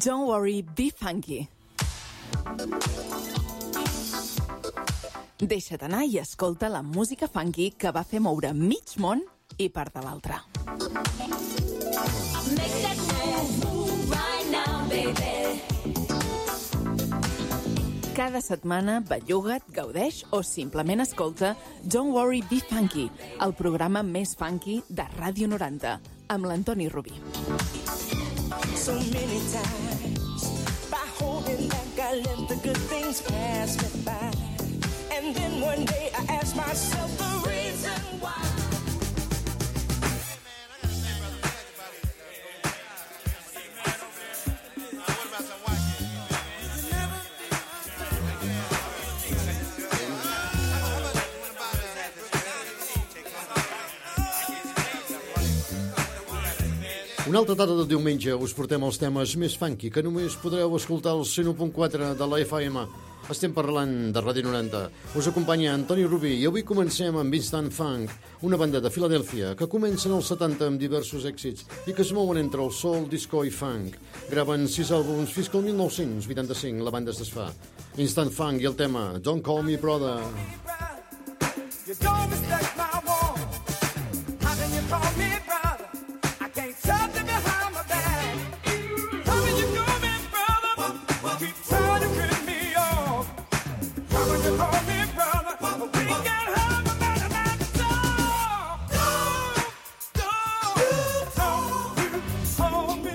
Don't worry, be funky. Deixa't anar i escolta la música funky que va fer moure mig món i part de l'altre. Make that move right now, baby. Cada setmana belluga't, gaudeix o simplement escolta Don't Worry, Be Funky, el programa més funky de Ràdio 90, amb l'Antoni Rubí. So many times by holding back I let the good things pass me by, and then one day I asked myself the reason why. Una altra tarda de diumenge us portem els temes més funky que només podreu escoltar al 101.4 de la FM. Estem parlant de Ràdio 90. Us acompanya Antoni Rubí i avui comencem amb Instant Funk, una banda de Filadèlfia que comença en els 70 amb diversos èxits i que es mouen entre el soul, disco i funk. Graven 6 àlbums fins que el 1985 la banda es desfà. Instant Funk i el tema Don't Call Me Brother. You don't respect my war. How can you call me brother? I can't touch you behind my back. How can you call me brother? Keep trying to rip me off. How can you call me brother? We can't have a matter that talk. Don't you call me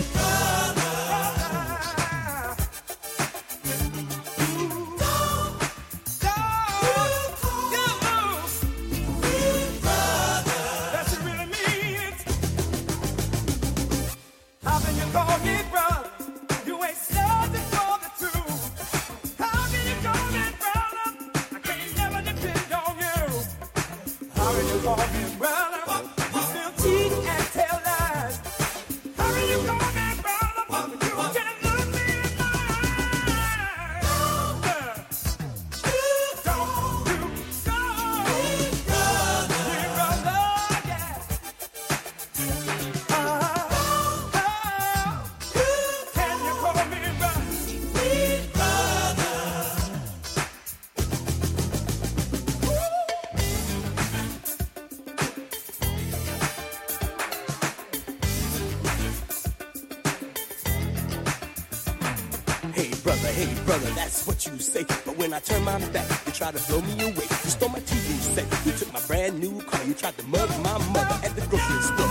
Hey brother, that's what you say. But when I turn my back, you try to blow me away. You stole my TV set, you took my brand new car, you tried to mug my mother at the grocery store.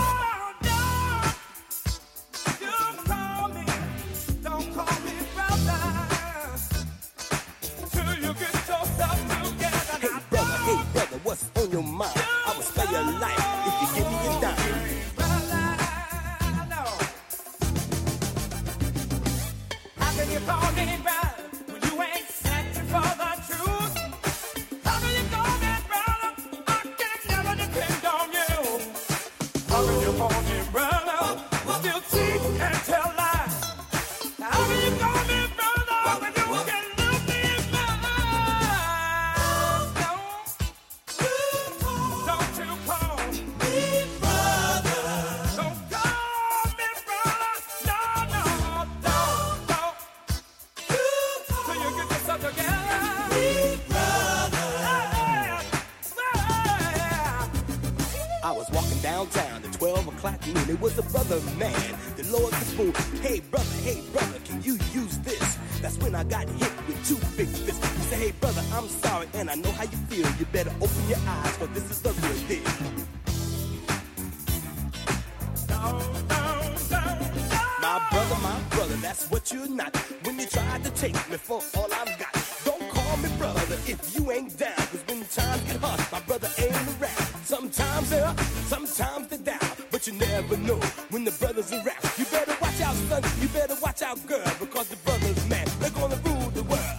Hey brother, what's on your mind? I will spare your life if you give me a dime. How can you call me brother when you ain't searching for the truth? How can you call me brother? I can never depend on you. How can you call me brother? Still cheat and tell lies. How can you call me brother when you can look me in my eyes? Don't you call me brother? Don't call me brother. No, don't. So you get yourself together. I was walking downtown at 12 o'clock noon. It was a brother man, the Lord the spoon. Hey brother, can you use this? That's when I got hit with 2 big fists. He said, hey brother, I'm sorry and I know how you feel. You better open your eyes, for this is the real deal. My brother, that's what you're not. When you tried to take me for all I've got. Don't call me brother if you ain't down. Cause when times get hard, my brother ain't around. Sometimes they're up, sometimes they're down. But you never know when the brother's around. You better watch out, son, you better watch out, girl. Because the brothers, man, they're gonna rule the world.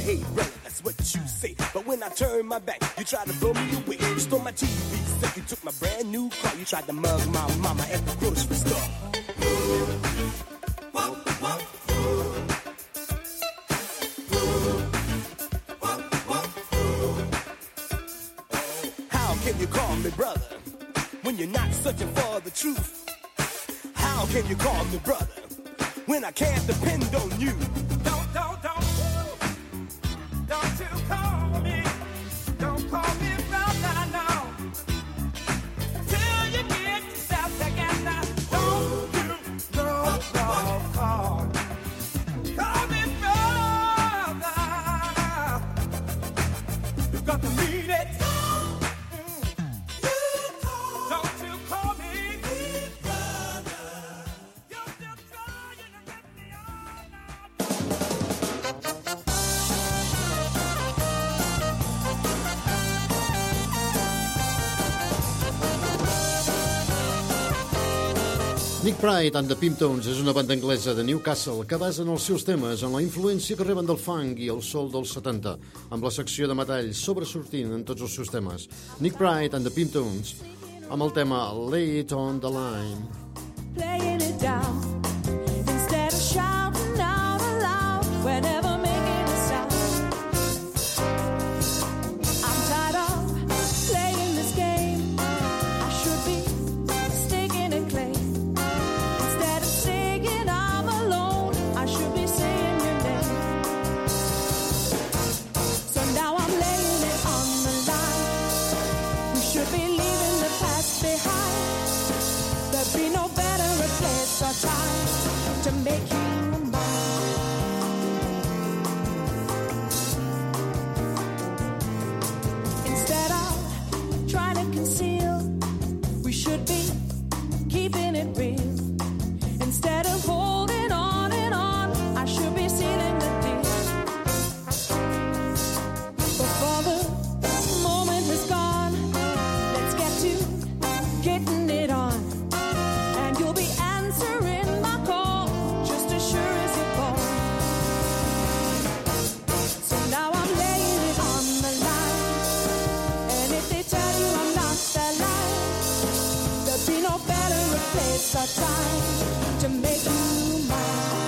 hey brother, that's what you say. But when I turn my back, you try to blow me away. You stole my TV set, you took my brand new car. You tried to mug my mama at the grocery store. How can you call me brother when you're not searching for the truth? How can you call me brother when I can't depend on you? Don't you call me. Don't call me brother, no. Till you get yourself together. Don't you, no, call me brother. You got to mean it. Don't you call me brother. You're still trying to get me on now. Nick Pride and the Pimptones és una banda anglesa de Newcastle que basen els seus temes en la influència que reben del funk i el soul dels 70, amb la secció de metalls sobresortint en tots els seus temes. Nick Pride and the Pimptones amb el tema Lay It on the Line. Playing it down instead of shouting out aloud whenever making a sound. I'm tired of playing this game. I should be sticking and claim. Instead of saying I'm alone, I should be saying your name. So now I'm laying it on the line. We should be leaving the past behind. There'd be no better place or time to make you mine. Instead of trying to conceal, we should be keeping it real. Instead of holding on and on, I should be sealing the deal. Before the moment has gone, let's get to getting it on. And you'll be answering my call just as sure as you're born. So now I'm laying it on the line. And if they tell you I'm not that line, there'll be no better place or time to make you mine.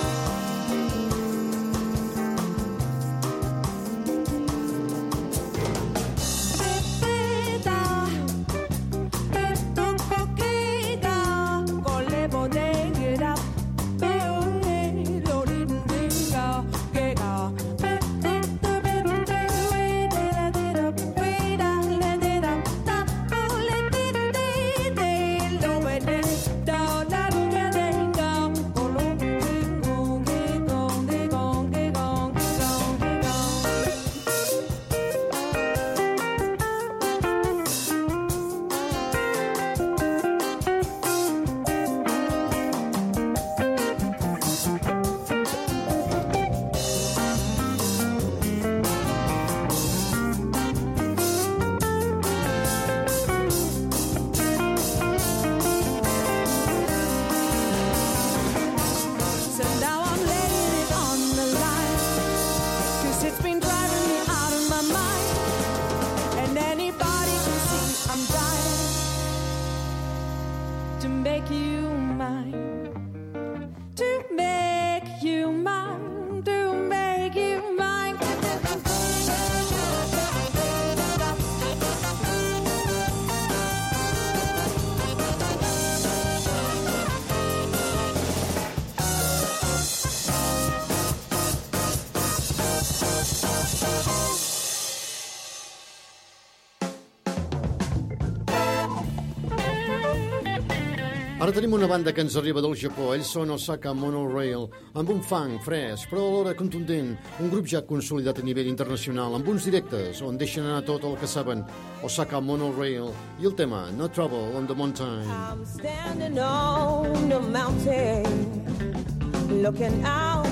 Ara tenim una banda que ens arriba del Japó. Ells són Osaka Monorail, amb un funk fresc, però alhora contundent. Un grup ja consolidat a nivell internacional, amb uns directes on deixen anar tot el que saben. Osaka Monorail i el tema No Trouble on the Mountain. I'm standing on the mountain, looking out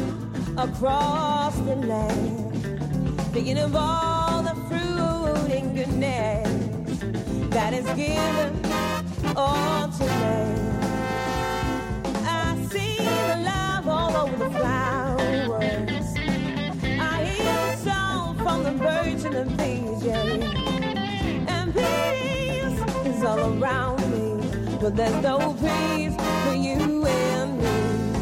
across the land, thinking of all the fruit and goodness that is given unto man. I see the love all over the flowers. I hear the song but there's no peace for you and me.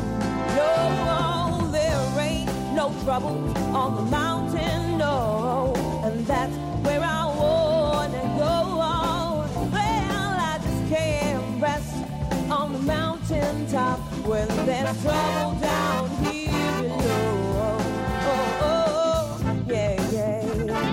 No, there ain't no trouble on the mountain, no, and that's where I wanna go. Well, I just can't rest on the mountaintop when there's trouble down here below. Oh, oh, yeah, yeah.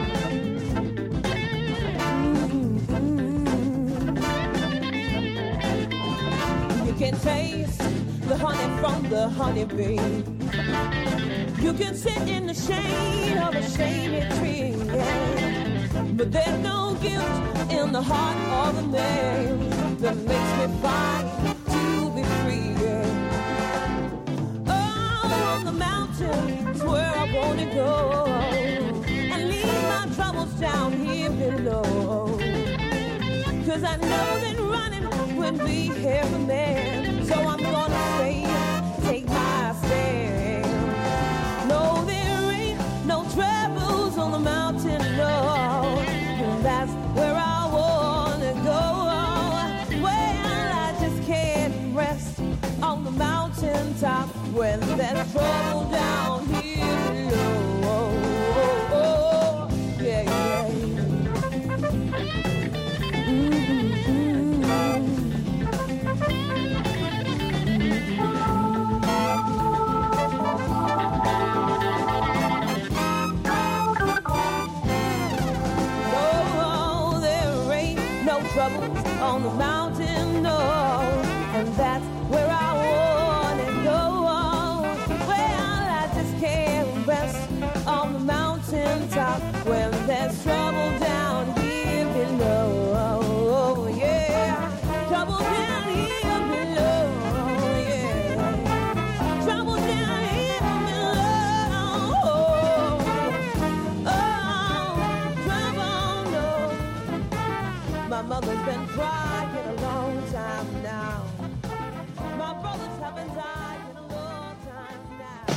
You can taste the honey from the honeybee. You can sit in the shade of a shady tree, yeah. But there's no guilt in the heart of the man that makes me fight to be free, yeah. Oh, on the mountain is where I wanna go and leave my troubles down here below. 'Cause I know that running would be heaven man, so I'm gonna say, take my stand. No, there ain't no troubles on the mountain, no, and that's where I wanna go. Well, I just can't rest on the mountaintop when there's trouble down here below. Oh, oh, yeah, yeah. Troubles on the mountain, no, and that's where I wanna go. Well, I just can't rest on the mountaintop when there's trouble down here below. Oh, yeah, trouble down here below. Yeah, trouble down here below. Oh, trouble, no. My mother's been crying a long time now. My brothers have been dying a long time now.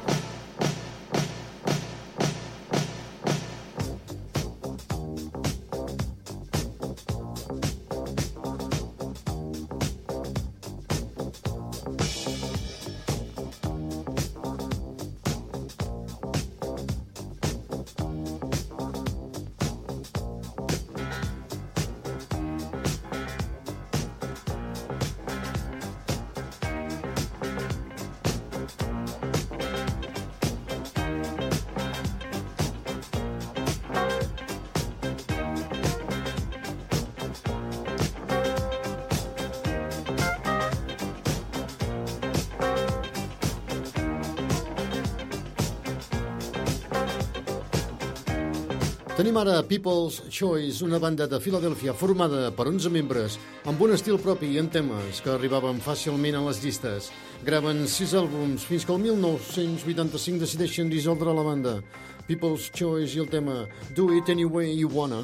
Tenim ara People's Choice, una banda de Filadèlfia formada per 11 membres amb un estil propi i en temes que arribaven fàcilment a les llistes. Graven 6 àlbums fins que el 1985 decideixen dissoldre la banda. People's Choice i el tema Do It Any Way You Wanna.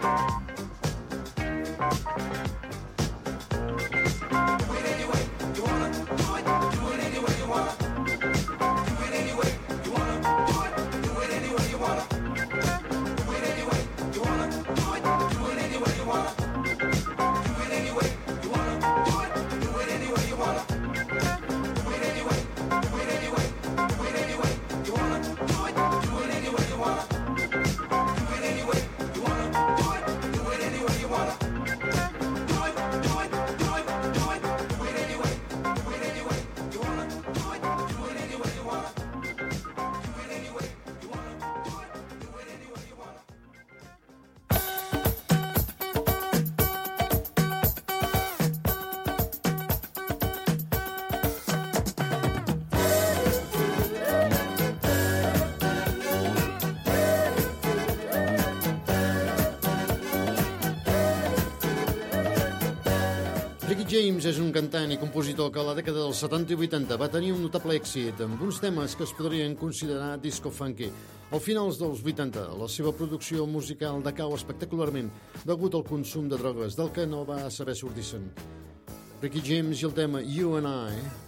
Ricky James és un cantant i compositor que a la dècada dels 70 i 80 va tenir un notable èxit amb uns temes que es podrien considerar disco funky. Al finals dels 80, la seva producció musical decau espectacularment degut al consum de drogues, del que no va saber sortir-se'n. Ricky James i el tema You and I...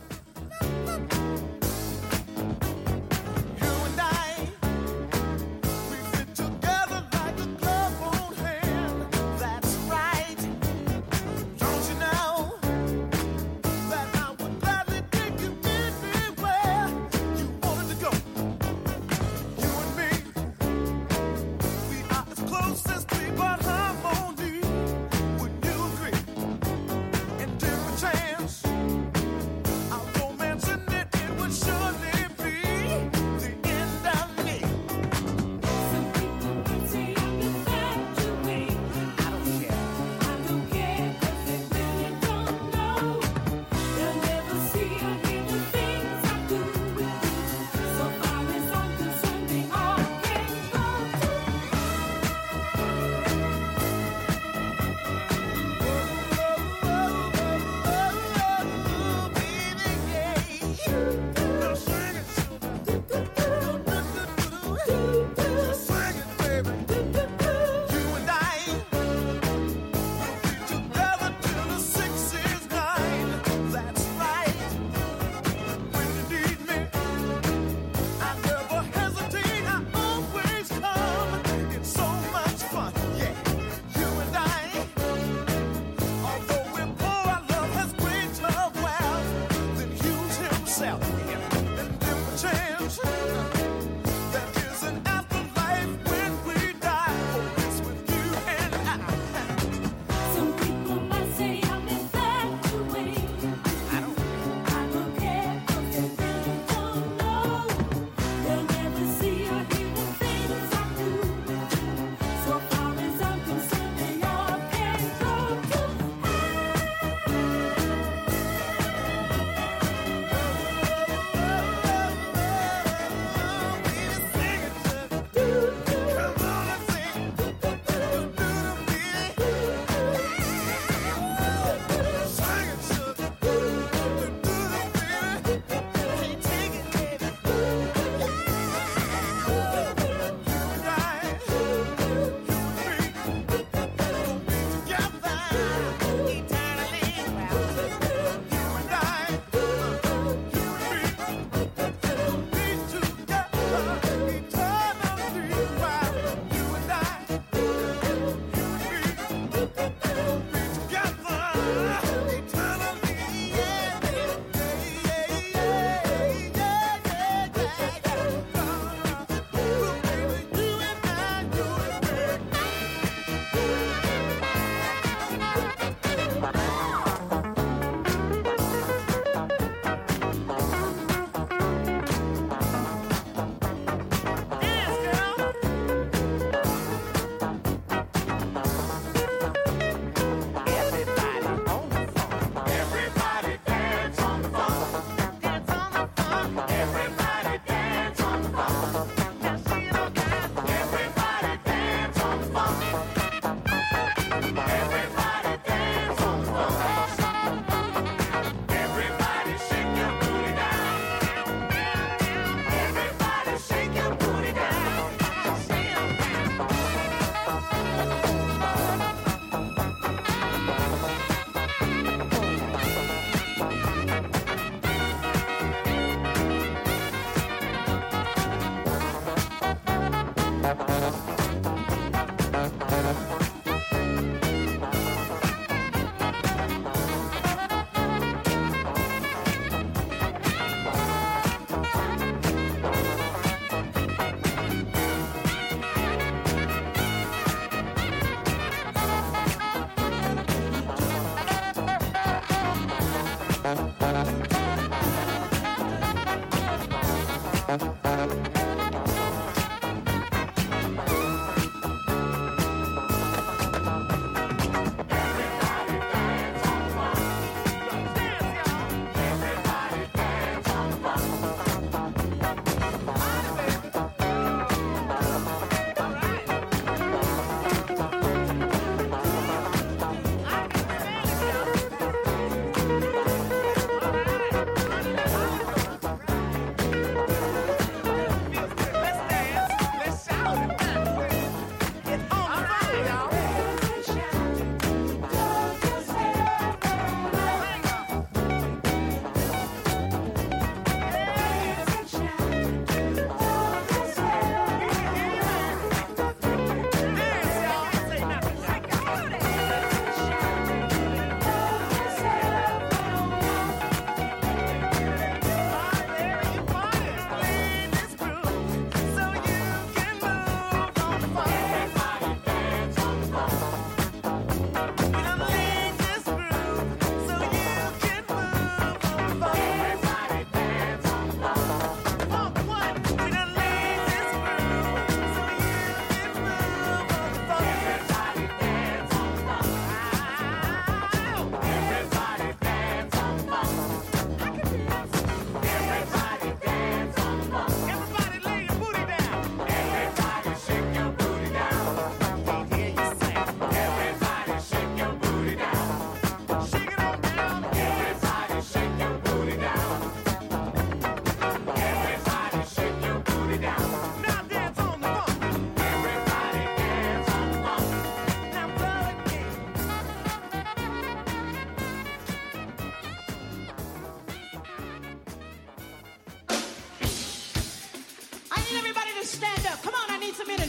Chance. I'll go mention it. It was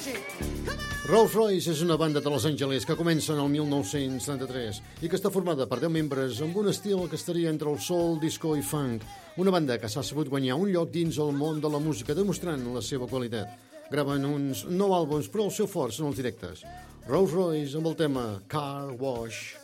Rolls Royce és una banda de Los Angeles que comença en el 1933 i que està formada per 10 membres amb un estil que estaria entre el soul, disco i funk. Una banda que s'ha sabut guanyar un lloc dins el món de la música demostrant la seva qualitat. Graven uns 9 àlbums, però el seu fort són els directes. Rolls Royce amb el tema Car Wash.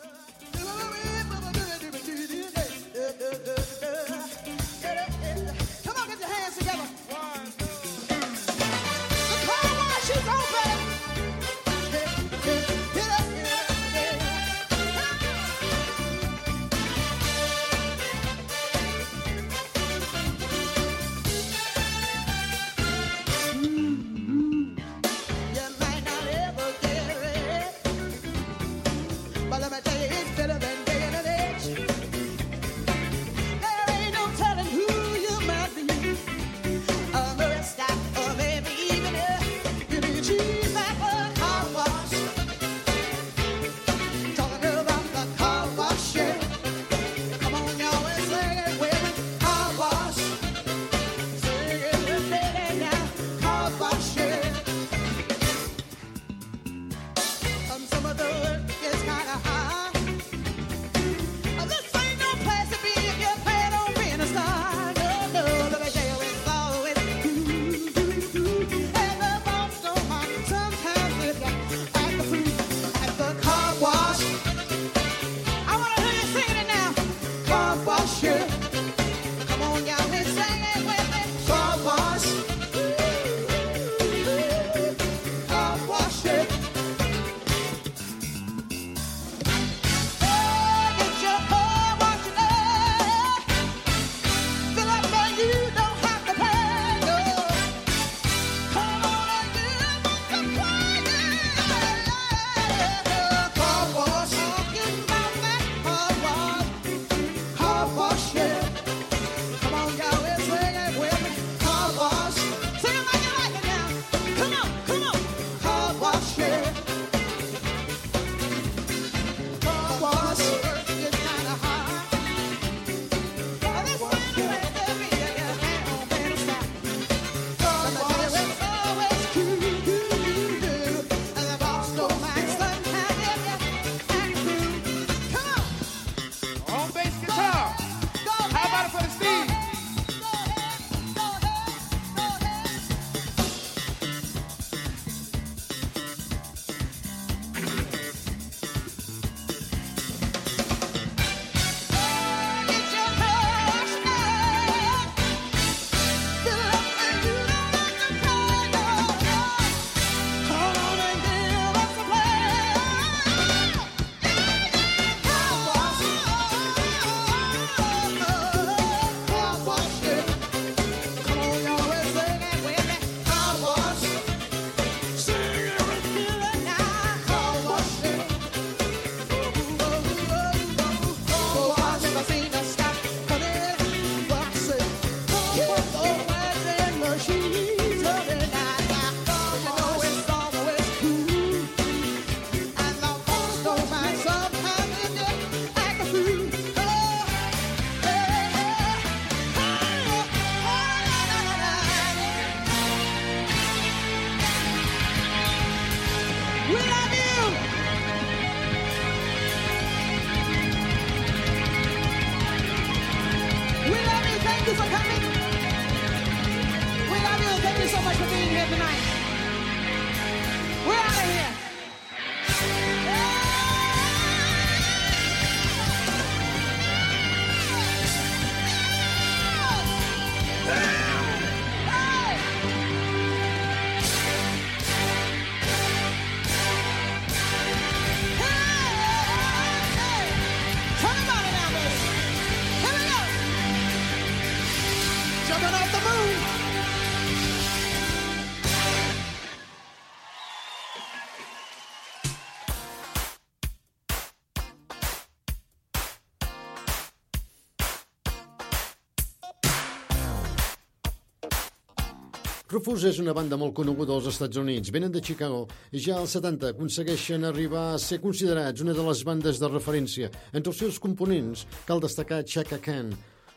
Rufus és una banda molt coneguda als Estats Units. Venen de Chicago i ja als 70 aconsegueixen arribar a ser considerats una de les bandes de referència. Entre els seus components cal destacar Chaka Khan.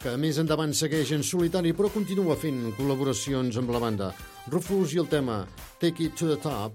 que més endavant segueix en solitari però continua fent col·laboracions amb la banda. Rufus i el tema Take It to the Top.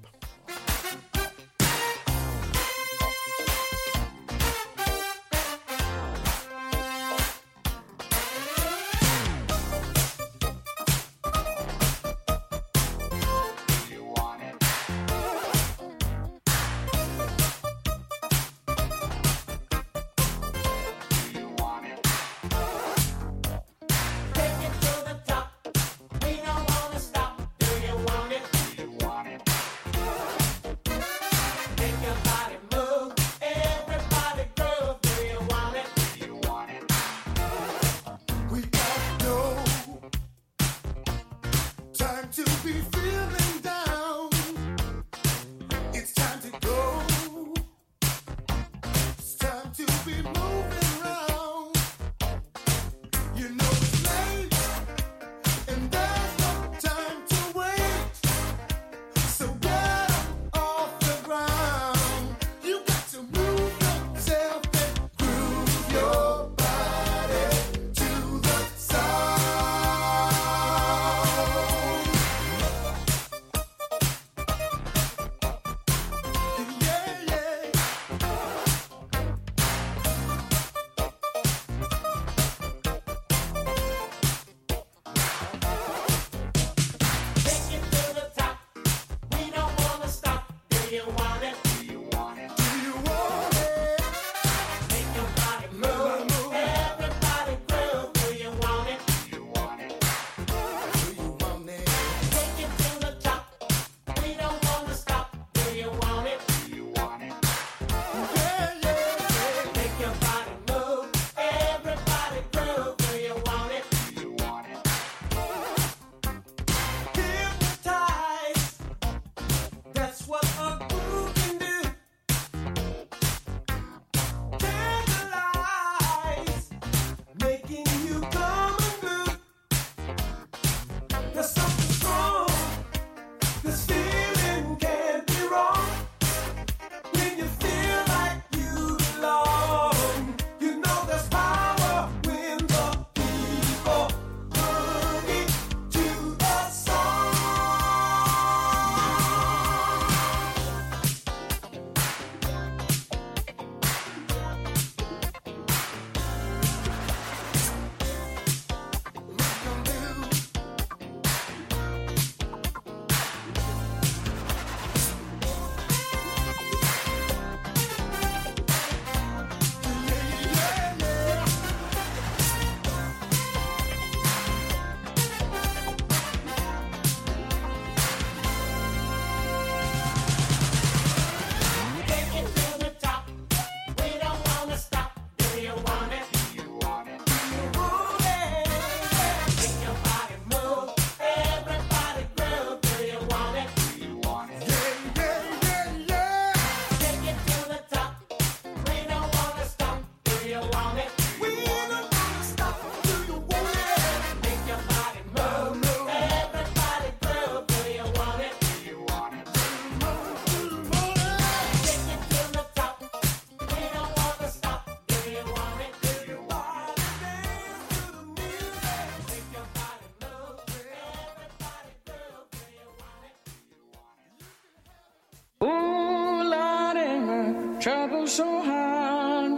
trouble so hard.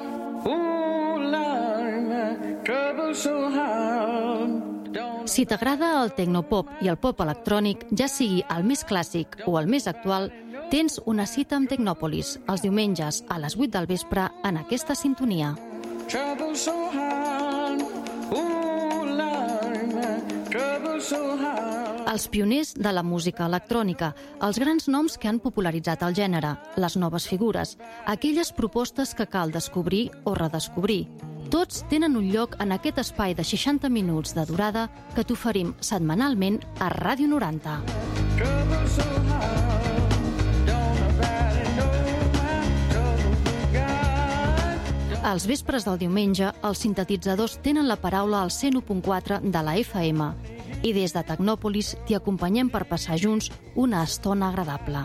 Ooh, Lord, my trouble so hard. Si t'agrada el tecnopop i el pop electrònic, ja sigui el més clàssic o el més actual, tens una cita amb Tecnòpolis els diumenges a les 8 del vespre en aquesta sintonia. Trouble so hard. Ooh, Lord, my trouble so hard. Els pioners de la música electrònica, els grans noms que han popularitzat el gènere, les noves figures, aquelles propostes que cal descobrir o redescobrir. Tots tenen un lloc en aquest espai de 60 minuts de durada que t'oferim setmanalment a Ràdio 90. Als vespres del diumenge, els sintetitzadors tenen la paraula al 101.4 de la FM i des de Tecnòpolis t'hi acompanyem per passar junts una estona agradable.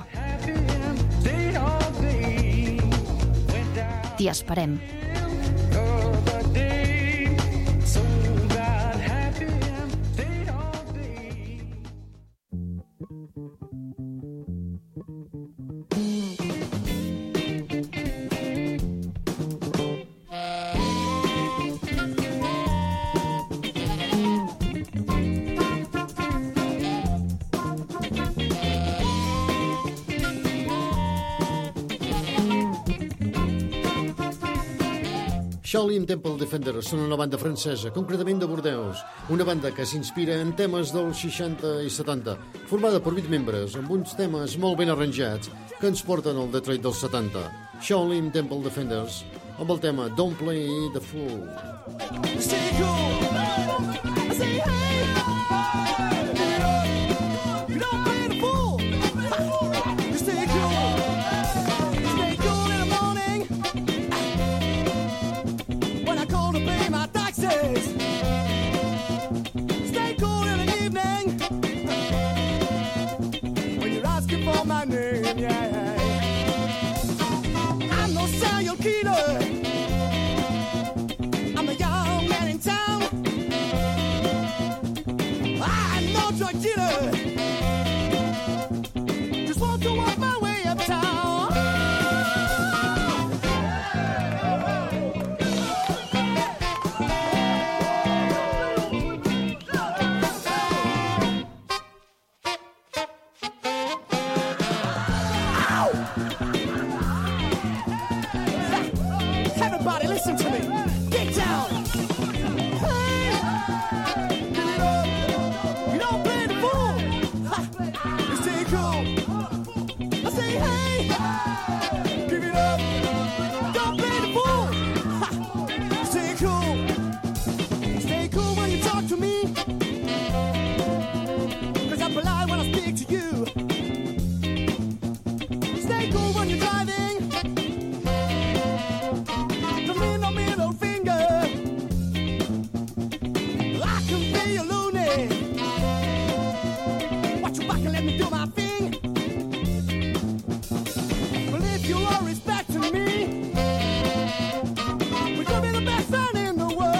T'hi esperem. Shaolin Temple Defenders són una banda francesa, concretament de Bordeus, una banda que s'inspira en temes dels 60 i 70, formada per 8 membres, amb uns temes molt ben arranjats que ens porten al Detroit dels 70. Shaolin Temple Defenders, amb el tema Don't Play the Fool. Stay cool. I say, hey, you don't play the fool. You stay cool. Stay cool in the morning when I call to pay my taxes. Stay cool in the evening when you're asking for my name. Yeah, I'm no serial killer. I'm a young man in town. I'm no drug dealer. Just want to walk my way uptown. Everybody listen to me. Get down. Hey, give it up. You don't play the fool. Ha. You stay cool. I say, hey, give it up. Don't play the fool. Ha. Stay cool. Stay cool when you talk to me. 'Cause I'm polite when I speak to you. Stay cool when you're driving. Don't mean no middle finger. I can be a loony. Watch your back and let me do my thing. Well, if you are respecting me, we could be the best friend in the world.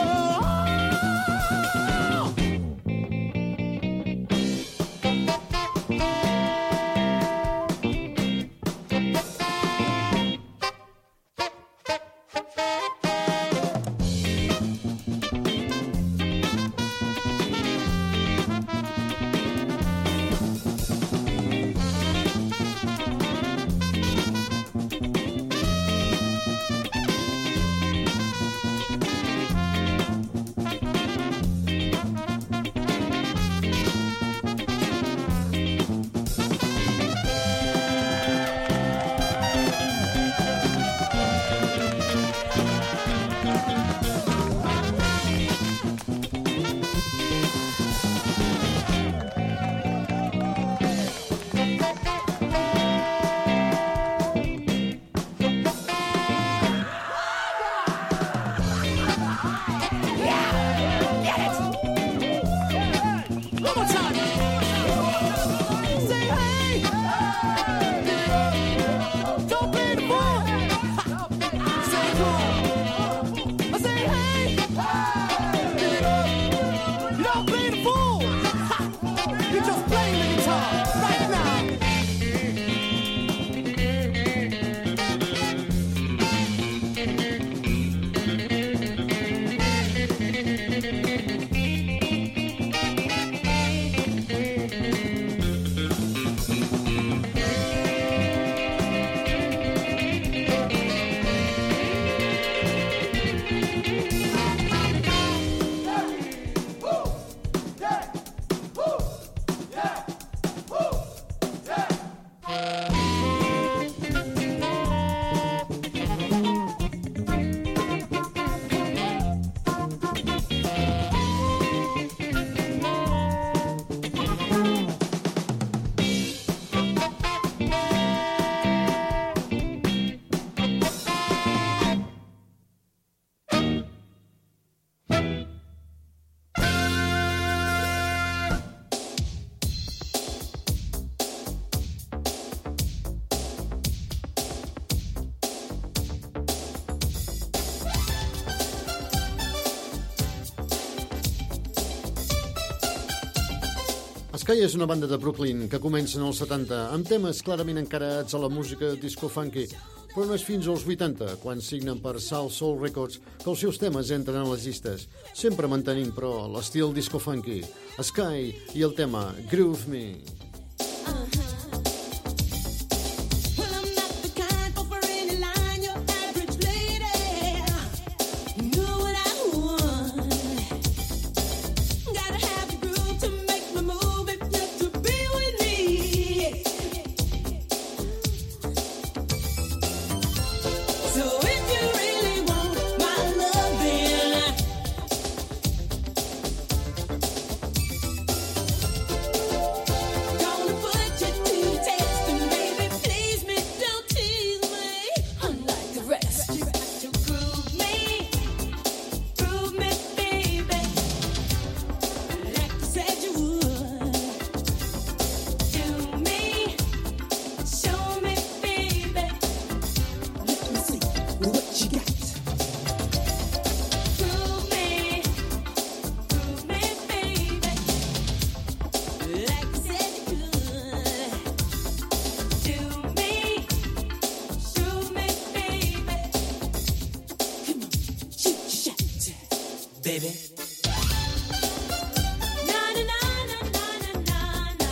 One more time. Say, hey, don't play the fool. Stay cool. I say, hey, you don't play the fool. You're just playing the guitar right now. Sky és una banda de Brooklyn que comença en els 70 amb temes clarament encarats a la música disco funky, però no és fins als 80, quan signen per Soul Soul Records, que els seus temes entren en les llistes, sempre mantenint, però, l'estil disco funky. Sky i el tema Groove Me. Well, I'm not the kind for any line, your average lady. you got. Prove me, baby, like you said you could. Do me, show me, baby. Come on, shoot your shot, baby. Na na na na na na na.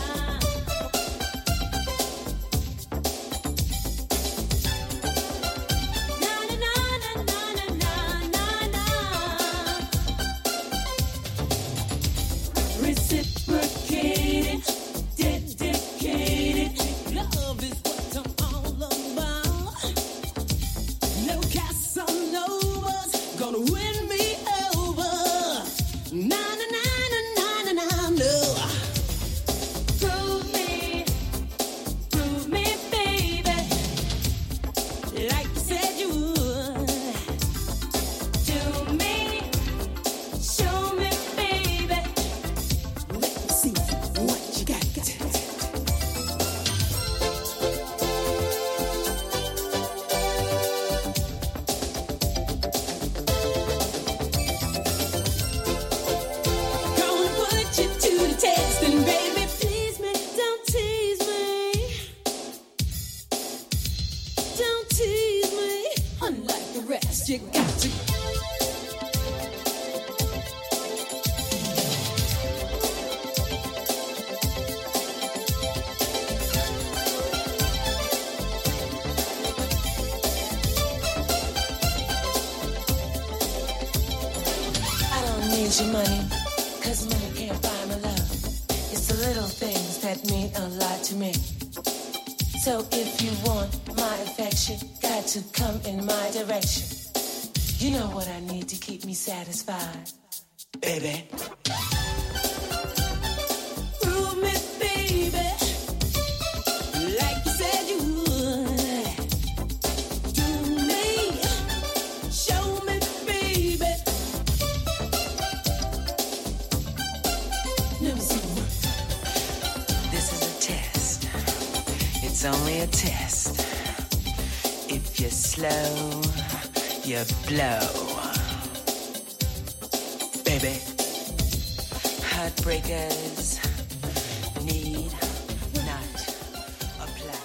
Na na na na na na na na. Reciprocated, dedicated. Love is what I'm all about. No Casanovas gonna win me over. Na na na na na na na. No. Prove me, baby, like you said you would. Do me, show me, baby. Let me see what you got. Gonna put you to the test, and baby, please me, don't tease me. Don't tease me. Unlike the rest, you got to. I don't need your money, 'cause money can't buy my love. It's the little things that mean a lot to me. So if you want my affection, got to come in my direction. You know what I need to keep me satisfied, baby. Prove me, baby, like you said you would. Do me, show me, baby. Let me see. This is a test. It's only a test. If you're slow, you blow. Baby, heartbreakers need not apply.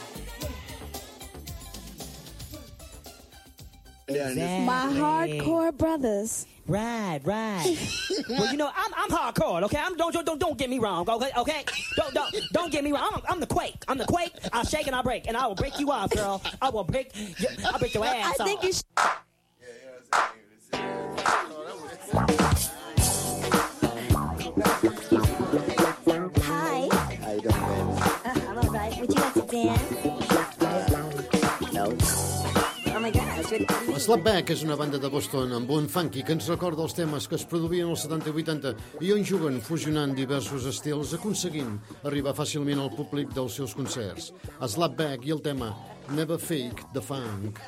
My hardcore brothers. Right. Well, you know, I'm hardcore, okay? Don't get me wrong, okay? Don't get me wrong. I'm the Quake. I'll shake and I'll break, and I will break you off, girl. I'll break your ass I think off. you should. Hi. How you doing, baby? I'm all right. Would you like to dance? No. Oh my gosh. Slapback és una banda de Boston amb un funky que ens recorda els temes que es produïen als 70 i 80 i on juguen fusionant diversos estils, aconseguint arribar fàcilment al públic dels seus concerts. Slapback i el tema Never Fake the Funk.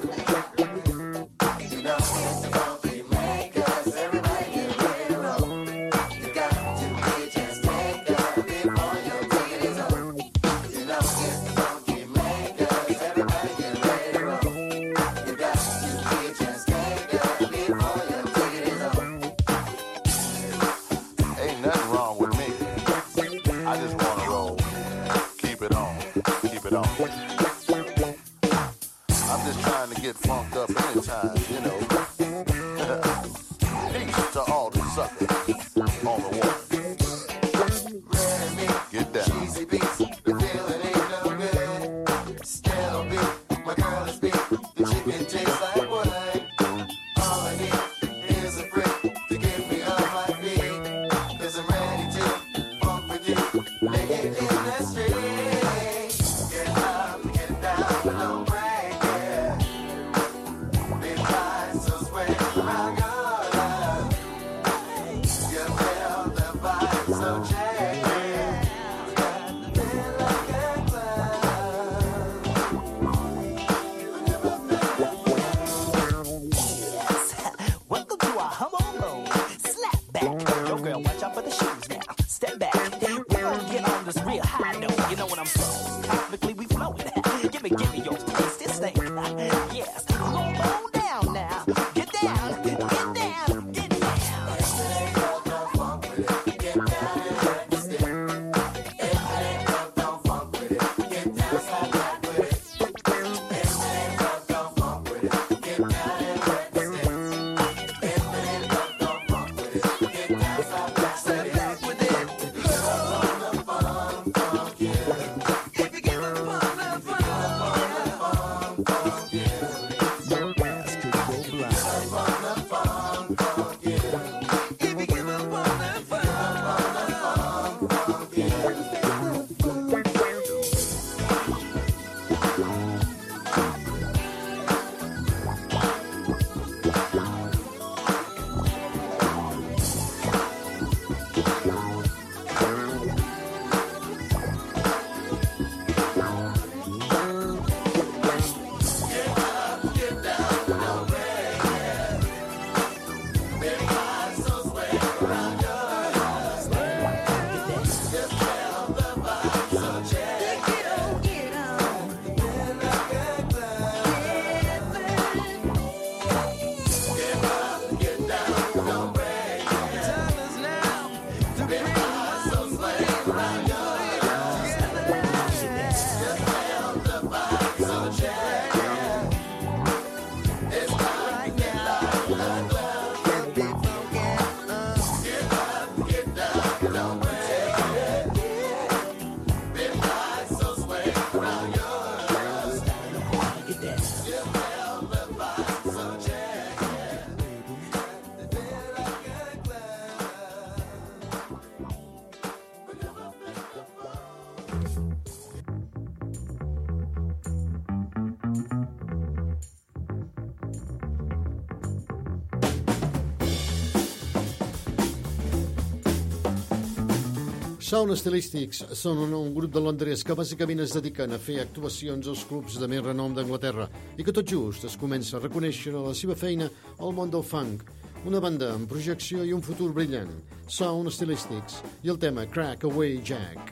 Ain't nothing wrong with me. I just want to roll. Keep it on. I'm just trying to get funked up anytime, you know. Peace to all the suckers on the water. Get down. Get down, don't break it. Sound Stylistics són un grup de Londres que bàsicament es dediquen a fer actuacions als clubs de més renom d'Anglaterra i que tot just es comença a reconèixer la seva feina al món del funk. Una banda amb projecció i un futur brillant. Sound Stylistics i el tema Crack Away Jack.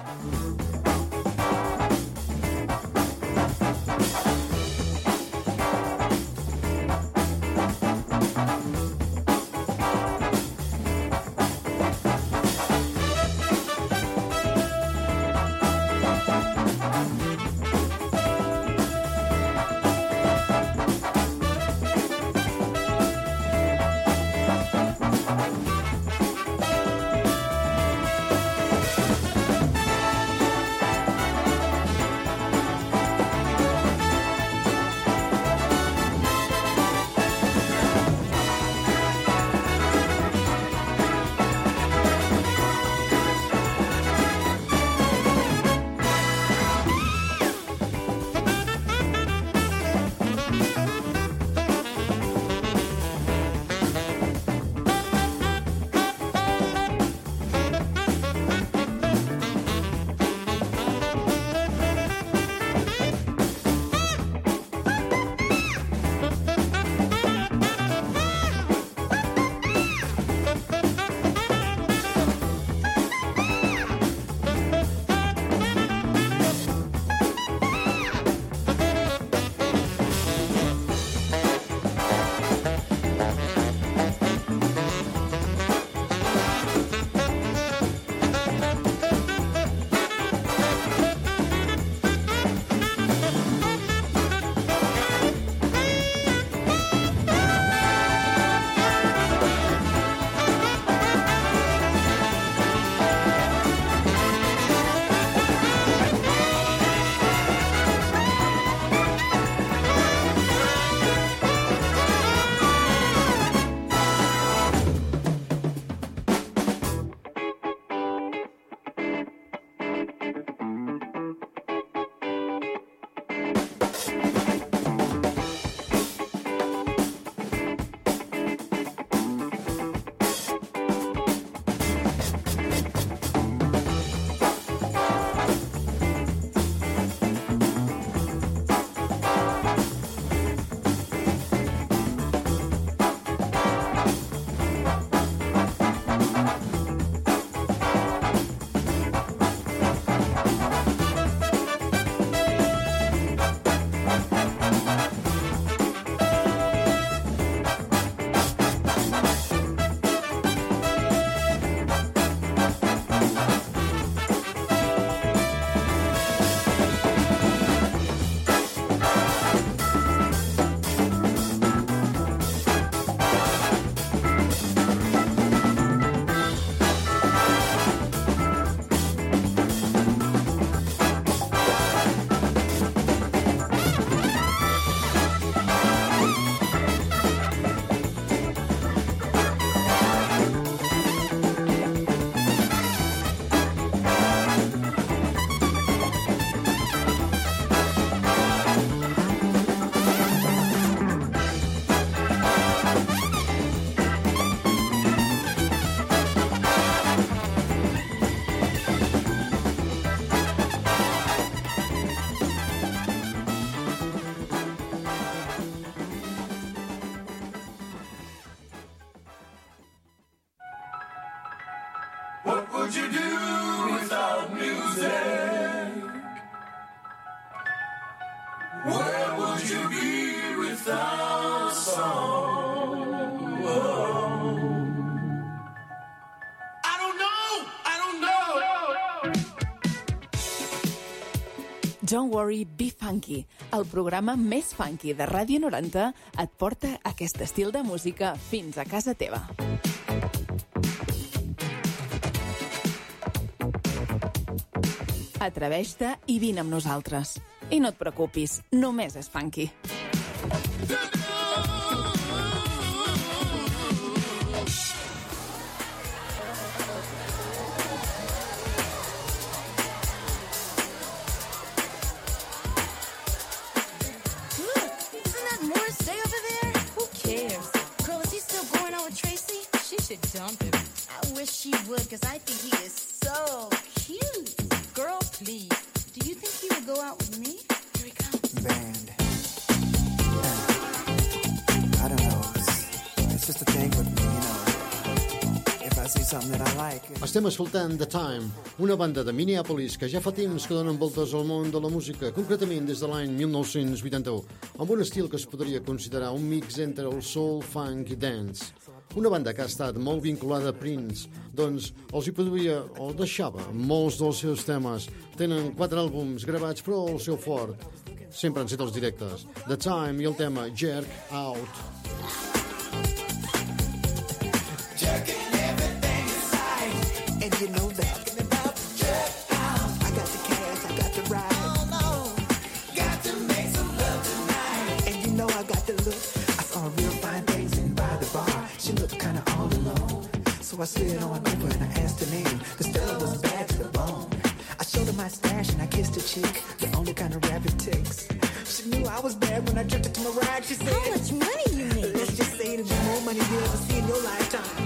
What would you do without music? Where would you be without song? Whoa. I don't know. Don't Worry, Be Funky, el programa més funky de Ràdio 90 et porta aquest estil de música fins a casa teva. Atreveix-te i vine amb nosaltres. I no et preocupis, només és funky. Dump him. I wish she would, because I think he is so so cute. Girl, please. Do you think he would go out with me? Here he comes. Band. I don't know. It's just a thing with me, you know. If I see something that I like... Estem escoltant The Time, una banda de Minneapolis que ja fa temps que donen voltes al món de la música, concretament des de l'any 1981, amb un estil que es podria considerar un mix entre el soul, funk i dance. Una banda que ha estat molt vinculada a Prince, doncs els hi produïa o deixava molts dels seus temes. Tenen 4 àlbums gravats, però el seu fort sempre han set els directes. The Time i el tema Jerk Out. Jerking everything inside, and you know that. About to jerk out. I got the cash, I got the ride. Oh no, got to make some love tonight. And you know I got the look. I saw a real fine dancing by the bar. She looked kinda all alone, so I slid on over and I asked her name. Cause Stella was bad to the bone. I showed her my stash and I kissed her cheek, the only kind of rabbit ticks. She knew I was bad when I tripped her to my ride. She said, how much money you make? Let's just say it was more money you ever see in your lifetime.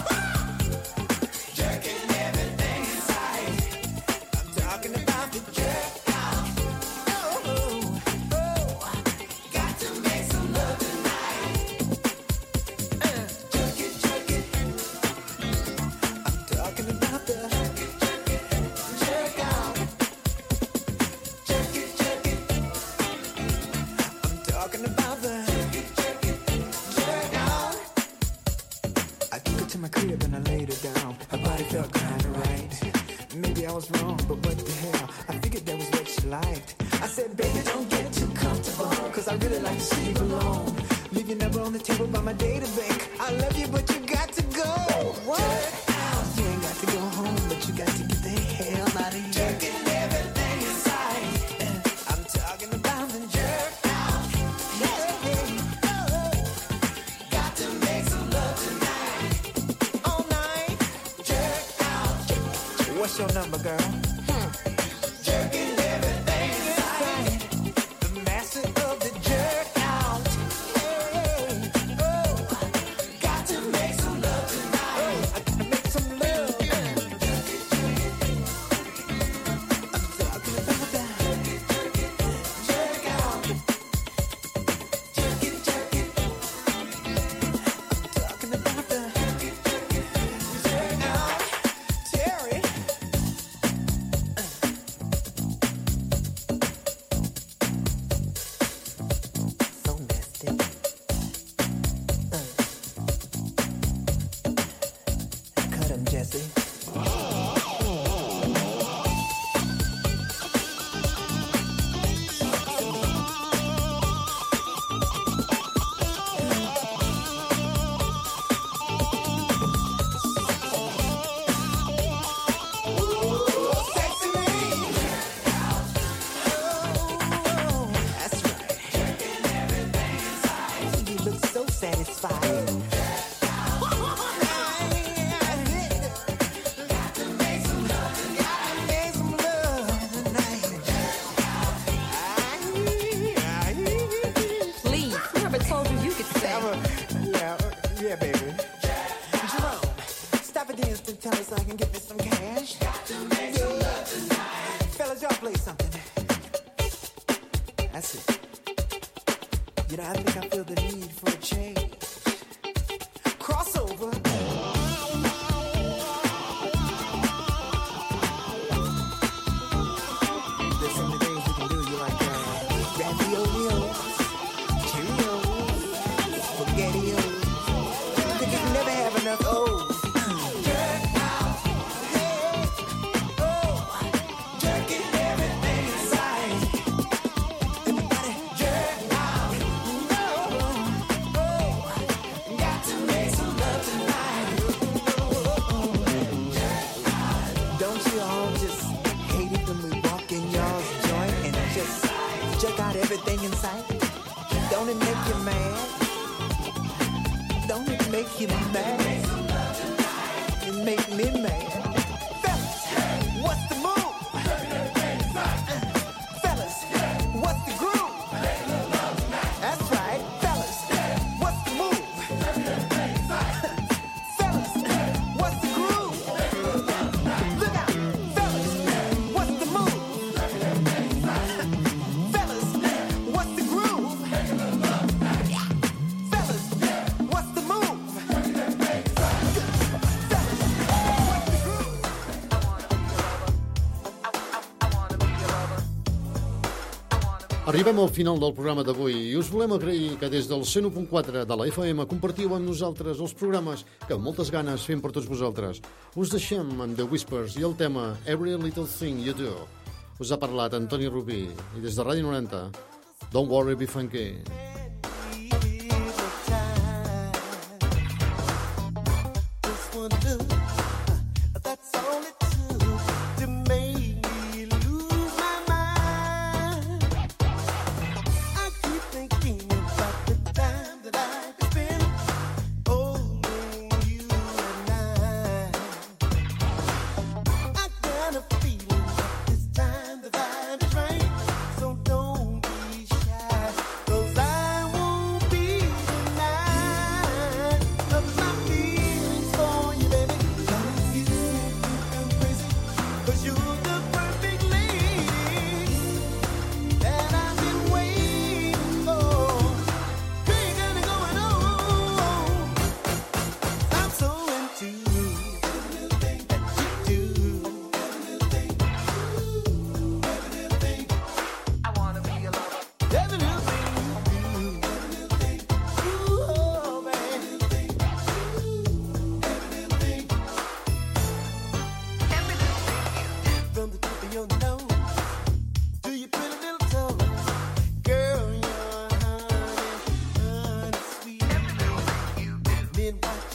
Jerking everything inside. I'm talking about the jerk out. Oh, got to make some love tonight. Jerk it. I'm talking about the jerk out. Jerk it. I'm talking about the jerk out. I took her to my crib and I laid her down. Her body felt kinda right. Maybe I was wrong, but what the hell? I figured that was what she liked. I said, baby, don't get too comfortable, cause I really like to sleep alone. Leave your number on the table by my data bank. I love you, but you got to go. What? Jerk out. You ain't got to go home, but you got to get the hell out of here. Jerking everything inside. I'm talking about the jerk out. Got to make some love tonight. All night. Jerk out. What's your number, girl? Jerking everything inside. The master of the jerk out. Got to make some love tonight. I gotta make some love. I'm talking about that. Jerk out. Jerk it. I'm talking about the jerk out. Terry. So nasty. Cut him, Jesse. Sexy me. That's right. You look so satisfied. Please, whoever told you could sing? Yeah, baby. Jerome, stop at the instant, tell us so I can get me some cash. Fellas, y'all play something. That's it. You know, I think I feel the need for a change. Crossover. There's so many things we can do. You like raviolis, Cheerios, SpaghettiOs. Could just never have enough O's. Jerk out. Jerking everything inside. Everybody jerk out. Got to make some love tonight. Don't you all just hate it when we walk in y'all's joint and just check out everything in sight? Don't it make you mad? Don't it make you mad? It make me mad. Fellas, what's the move? Fellas, what's the groove? That's right, fellas, what's the move? Fellas, what's the groove? Look out, Arribem al final del programa d'avui i us volem agrair que des del 101.4 de la FM compartiu amb nosaltres els programes que amb moltes ganes fem per tots vosaltres. Us deixem amb The Whispers i el tema Every Little Thing You Do. Us ha parlat Antoni Rubí i des de Ràdio 90, Don't Worry, Be Funky. Been watching